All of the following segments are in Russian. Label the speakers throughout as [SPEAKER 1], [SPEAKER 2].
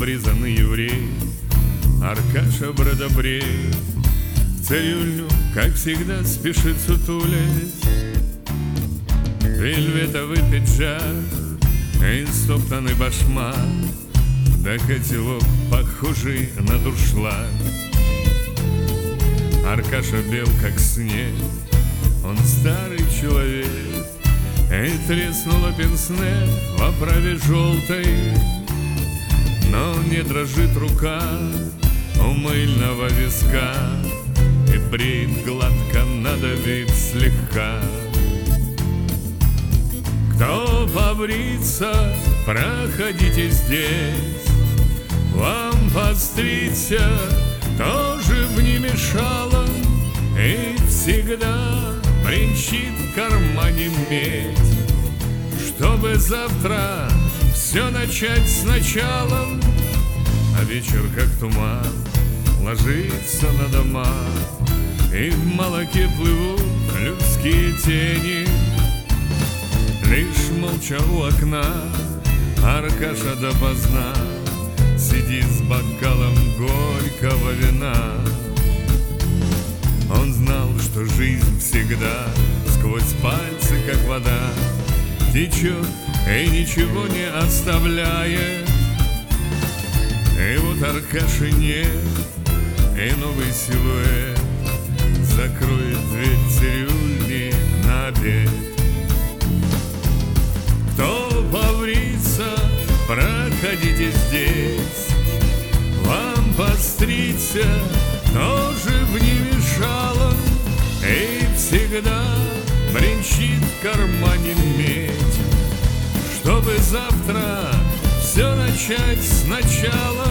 [SPEAKER 1] обрезанный еврей, Аркаша Бродобрей. В цирюльню, как всегда, спешит сутулясь. Вельветовый пиджак и стоптанный башмак, да котелок, похожий на дуршлаг. Аркаша бел, как снег, он старый человек, и треснула пенсне в оправе желтой, но не дрожит рука у мыльного виска, и бреет гладко, надавив слегка. Кто побриться, проходите здесь, вам постричься тоже б не мешало, и всегда бренчит в кармане медь, чтобы завтра все начать сначала. А вечер, как туман, ложится на дома, и в молоке плывут людские тени. Лишь молча у окна Аркаша допоздна сидит с бокалом горького вина. Он знал, что жизнь всегда сквозь пальцы, как вода, течет и ничего не оставляет. И вот Аркаши нет, и новый силуэт закроет дверь цирюльни на обед. Кто побриться, проходите здесь, вам постричься тоже б не мешало, и всегда бренчит в кармане медь, чтобы завтра все начать сначала.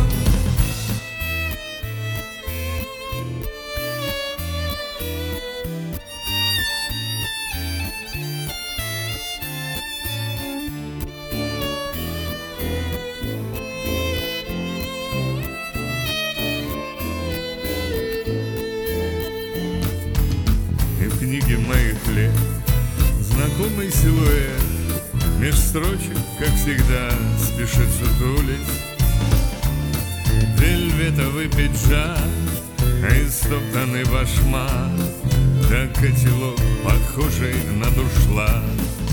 [SPEAKER 1] В книге моих лет знакомый силуэт меж строчек, как всегда, спешит сутулись. Вельветовый пиджак и стоптанный башмак, да котелок, похожий на дуршлаг.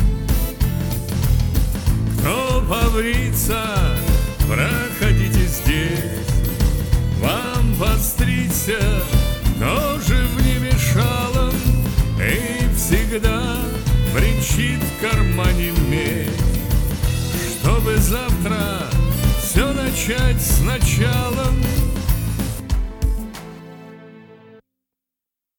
[SPEAKER 1] Кто побриться, проходите здесь, вам постричься тоже б не мешало, и всегда бренчит в кармане медь, чтобы завтра все начать сначала.